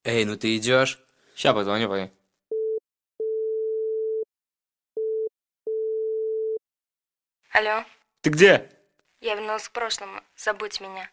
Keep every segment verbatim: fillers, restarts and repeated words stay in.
Эй, ну ты идешь? Ща позвоню, пока. Алло, Ты где? я вернулась к прошлому. Забудь меня.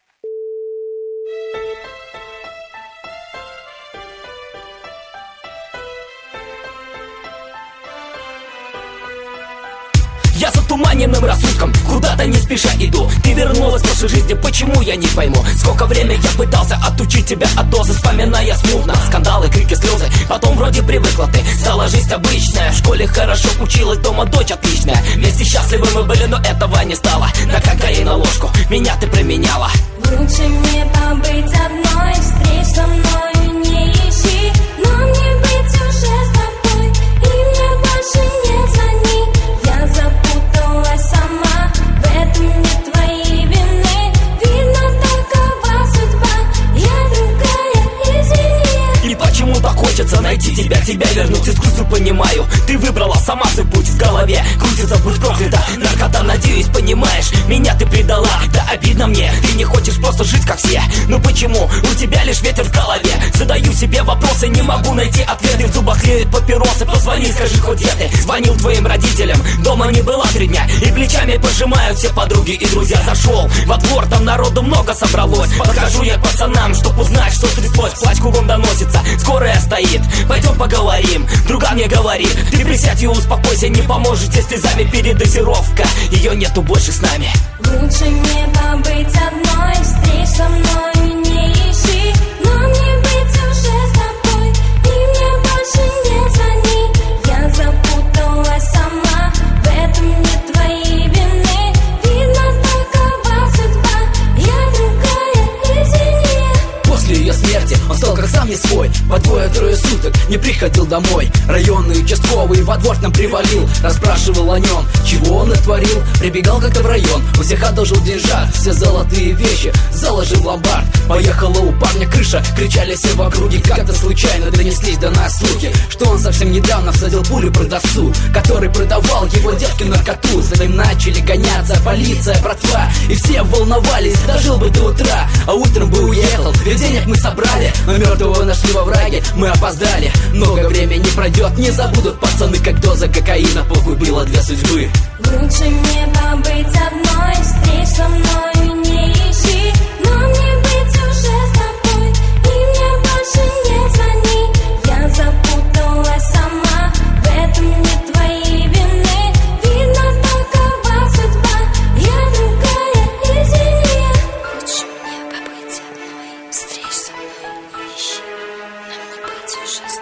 Я с отуманенным рассудком куда-то не спеша иду. Ты вернулась в прошлой жизни, почему я не пойму? Сколько времени я пытался отучить тебя от дозы, вспоминая смутно скандалы, крики, слезы. Потом вроде привыкла ты, стала жизнь обычная. В школе хорошо училась, дома дочь отличная. Вместе счастливы мы были, но этого не стало. На кокаин на ложку меня ты применяла. Лучше мне побыть одной, встреч со мною не ищи. Но мне быть уже с тобой, и мне больше не звони. Я запуталась сама, в этом нет твоей вины. Видно, такова судьба, я другая, извини. И почему так хочется найти тебя, тебя вернуть искусству, понимаю. Ты выбрала сама свой путь, в голове крутится, будь проклята. Наркота, надеюсь, понимаешь, меня ты предала. Да обидно мне, ты не хочешь просто жить как все. Ну почему? У тебя лишь ветер в голове. Задаю себе вопросы, не могу найти ответы. В зубах леют папиросы, позвони, скажи хоть где ты. Звонил твоим родителям, дома не была три дня. И плечами пожимают все подруги и друзья. Зашел во двор, там народу много собралось. Подхожу я к пацанам, чтоб узнать, что стряслось. Плач кругом доносится, скорая стоит. Пойдем поговорим, друга мне говорит. Ты присядь и успокойся, не поможет, если слезами передозировка. Ее нету больше с нами. Лучше мне побыть одной, встреч со мною не ищи. Но мне быть уже с тобой, и мне больше не звони. Я запуталась сама, в этом нет твоей вины. Видно, такова судьба, я другая, извини. После ее смерти он стал как сам не свой. По двое-трое суток не приходил домой. Районный участковый во двор нам привалил. Расспрашивал о нем, чего он натворил. Прибегал как-то в район, у всех одолжил деньжат. Все золотые вещи заложил в ломбард. Поехала у парня крыша, кричали все в округе. Как-то случайно донеслись до нас слухи, что он совсем недавно всадил пулю продавцу, который продавал его девке наркоту. За ним начали гоняться полиция, братва, и все волновались, дожил бы до утра. А утром бы уехал, ведь денег мы собрали, но мертвого нашли во враге, мы опоздали. Много времени пройдет, не забудут пацаны, как доза кокаина погубила две судьбы. Лучше мне побыть одной, встреч со мною не ищи. Но мне быть уже с тобой, и мне больше не звони. Я запуталась сама, в этом нет твоей вины. Видно, такова судьба, я другая, извини. Лучше мне побыть одной. Встреч со мной не ищи. Нам не быть уже с